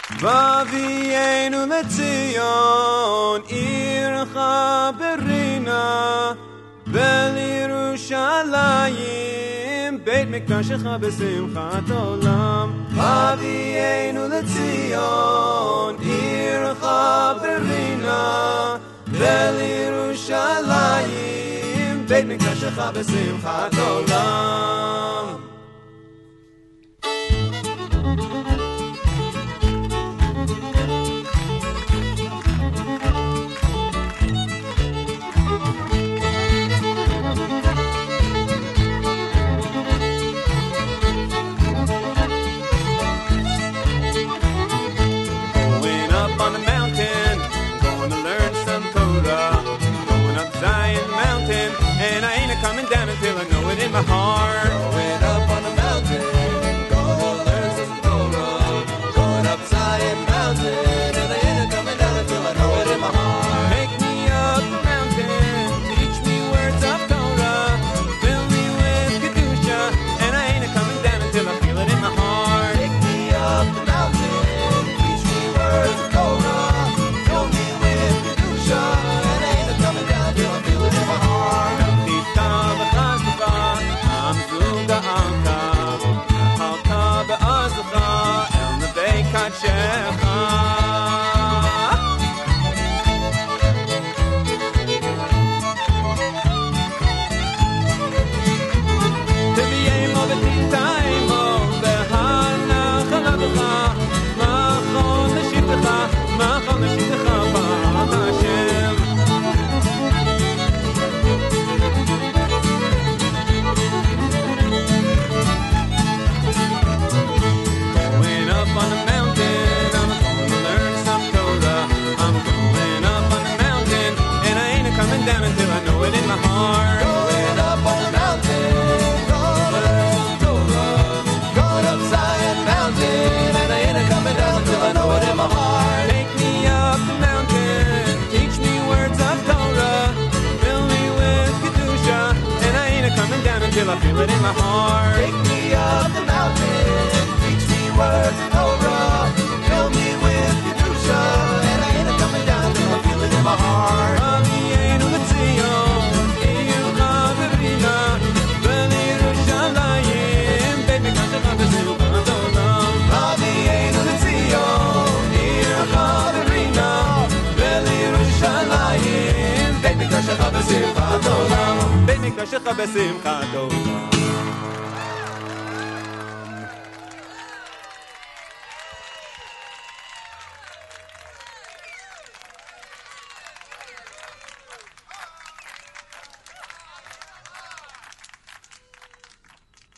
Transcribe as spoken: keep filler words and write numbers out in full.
Vavienu leTzion ircha berina Bel Yerushalayim Beit Mikdashecha b'simchat olam Vavienu leTzion ircha berina Bel Yerushalayim Beit Mikdashecha b'simchat olam Coming down until I know it in my heart. Going up on the mountain, gonna learn some Torah. Going up Zion Mountain, and I ain't coming down until I know it in my heart. Take me up the mountain, teach me words of Torah. Fill me with Kedusha, and I ain't coming down until I feel it in my heart. Take me up the mountain, teach me words of Torah. Fill me with Kedusha, and I ain't coming down until I feel it in my heart. Till I feel it in my heart. Take me up the mountain, teach me words of Torah. Fill me with Kedusha, and I ain't coming down till I feel it in my heart. Vavienu leTzion, ircha berina, Bel Yerushalayim, Beit Mikdashecha b'simchat olam. Vavienu leTzion, ircha berina, Bel Yerushalayim, Beit Mikdashecha b'simchat olam. Beit Mikdashecha b'simchat olam.